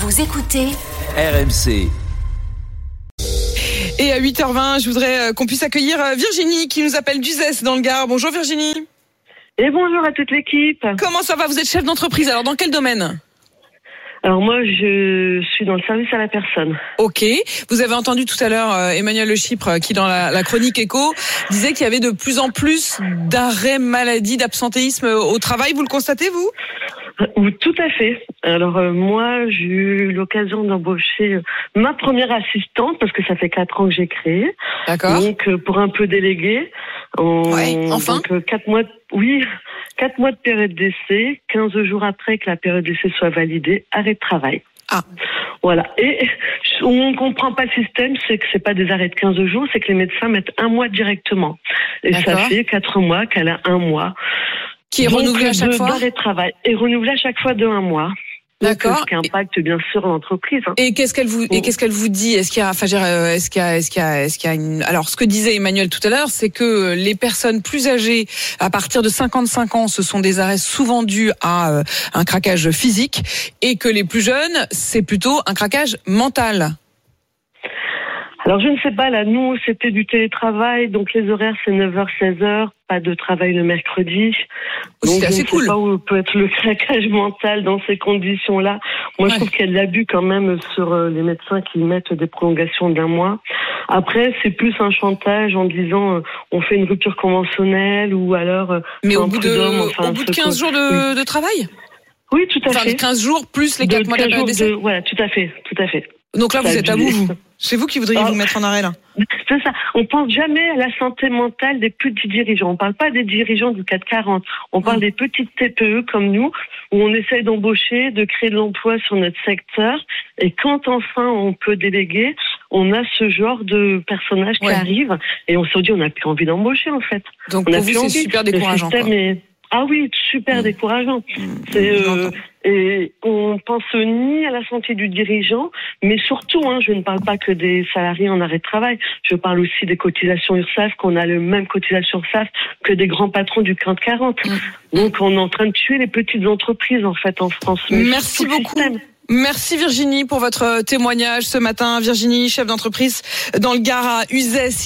Vous écoutez RMC. Et à 8h20, je voudrais qu'on puisse accueillir Virginie qui nous appelle d'Uzès dans le Gard. Bonjour Virginie. Et bonjour à toute l'équipe. Comment ça va ? Vous êtes chef d'entreprise, alors dans quel domaine ? Alors moi, je suis dans le service à la personne. Ok. Vous avez entendu tout à l'heure Emmanuel Le Chypre qui, dans la chronique Écho, disait qu'il y avait de plus en plus d'arrêts maladie, d'absentéisme au travail. Vous le constatez, vous ? Tout à fait. Alors moi, j'ai eu l'occasion d'embaucher ma première assistante parce que ça fait 4 ans que j'ai créé. D'accord. Donc pour un peu déléguer. Enfin. Donc 4 mois de période d'essai, 15 jours après que la période d'essai soit validée, arrêt de travail. Ah. Voilà. Et on ne comprend pas le système, c'est que c'est pas des arrêts de 15 jours, c'est que les médecins mettent 1 mois directement. Et D'accord. ça fait 4 mois qu'elle a 1 mois. Qui est renouvelé à chaque fois ? D'arrêt de travail. Et renouvelé à chaque fois de 1 mois. D'accord. Ce qui impacte bien sûr l'entreprise. Et qu'est-ce qu'elle vous dit ? Est-ce qu'il y a une... Alors, ce que disait Emmanuel tout à l'heure, c'est que les personnes plus âgées, à partir de 55 ans, ce sont des arrêts souvent dus à un craquage physique, et que les plus jeunes, c'est plutôt un craquage mental. Alors je ne sais pas, là nous c'était du télétravail, donc les horaires c'est 9h, 16h, pas de travail le mercredi. Donc c'est assez cool. Je ne sais pas où peut être le craquage mental dans ces conditions-là. Moi je trouve qu'il y a de l'abus quand même sur les médecins qui mettent des prolongations d'1 mois. Après c'est plus un chantage en disant on fait une rupture conventionnelle ou alors... Mais au bout de 15 jours de travail ? Oui, tout à fait. 15 jours plus les 4 mois de période d'essai. Voilà, tout à fait. Donc là, vous êtes à bout, vous. C'est vous qui voudriez vous mettre en arrêt, là. C'est ça. On pense jamais à la santé mentale des petits dirigeants. On parle pas des dirigeants du CAC 40. On parle des petites TPE comme nous, où on essaye d'embaucher, de créer de l'emploi sur notre secteur. Et quand enfin on peut déléguer, on a ce genre de personnages qui arrivent. Et on se dit, on n'a plus envie d'embaucher, en fait. Donc pour vous, c'est super décourageant. Ah oui, super décourageant. Et on pense ni à la santé du dirigeant, mais surtout, je ne parle pas que des salariés en arrêt de travail. Je parle aussi des cotisations URSSAF, qu'on a le même cotisation URSSAF que des grands patrons du CAC 40. Donc on est en train de tuer les petites entreprises en fait en France. Merci beaucoup. Merci Virginie pour votre témoignage ce matin. Virginie, chef d'entreprise dans le Gard à Uzès.